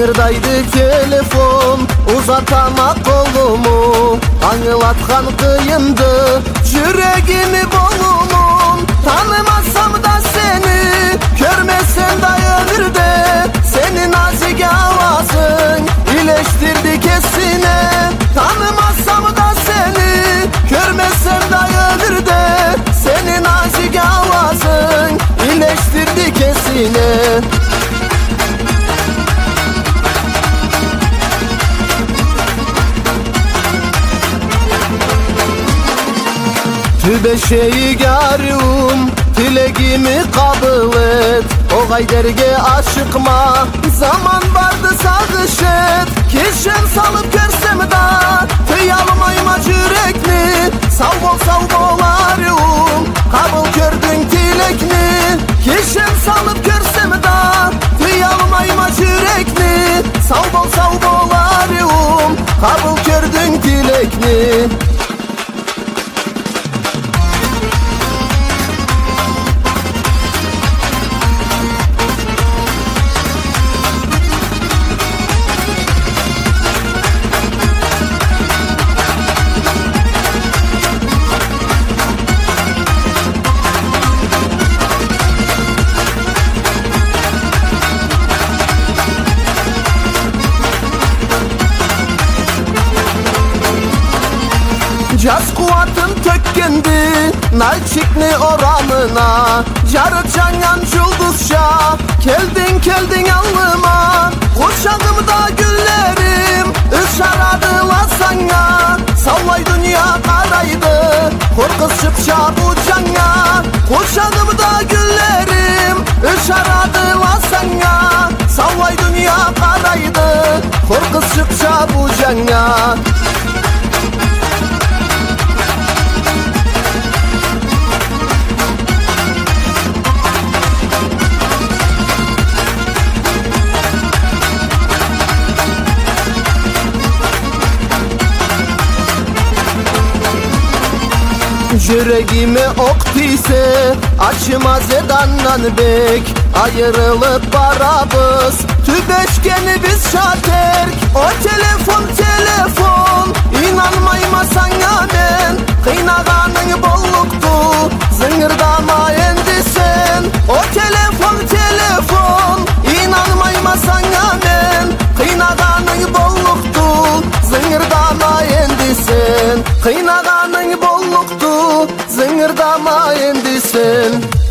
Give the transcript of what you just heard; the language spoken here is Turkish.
Zıngırdaydı telefon, uzatama kolumu. Anılatkan kıyımdı yüreğimi bolumun. Tanımazsam da seni, görmesem de ömürde, senin nazik avazın iyileştirdi kesine. Tanımazsam da seni, görmesem de ömürde, senin nazik avazın iyileştirdi kesine. Tübe şeygarım, dileğimi kabul et. O gayderge aşıkma, zaman vardı sağış et. Kişen salıp görsem da, tıyalmayma yürekni. Sağ ol arım, kabul gördün dilekni. Kişen salıp görsem da, tıyalmayma yürekni. Sağ ol arım, kabul gördün dilekni. Caz kuvatın tökkendi Nalçikli oramına. Yarı canyan yıldızca Geldin alnıma. Kuşağımda güllerim Işaradılar sana. Sallay dünya karaydı Korkuşupça bu cana. Kuşağımda güllerim Işaradılar sana. Sallay dünya karaydı Korkuşupça bu cana. Yüreğime ok diyse açmaz edandan bek. Ayrılıp barabız tübeşkeni biz şaterk. O telefon inanmayma sana ben. Kıynağanın bolluktu zıngırdama endi sen. O telefon inanmayma sana ben. Kıynağanın bolluktu zıngırdama endi sen. Kıynağanın bolluktu zıngırdama endi sen.